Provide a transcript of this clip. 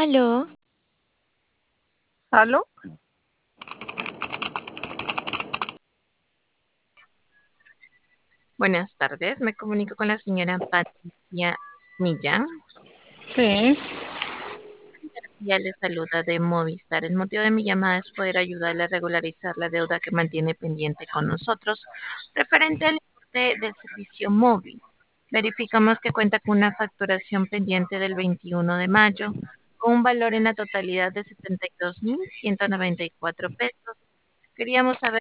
Aló, ¿Aló? Buenas tardes, me comunico con la señora Patricia Millán. Sí. Ya le saluda de Movistar. El motivo de mi llamada es poder ayudarle a regularizar la deuda que mantiene pendiente con nosotros referente al importe del servicio móvil. Verificamos que cuenta con una facturación pendiente del 21 de mayo con un valor en la totalidad de 72.194 pesos. Queríamos saber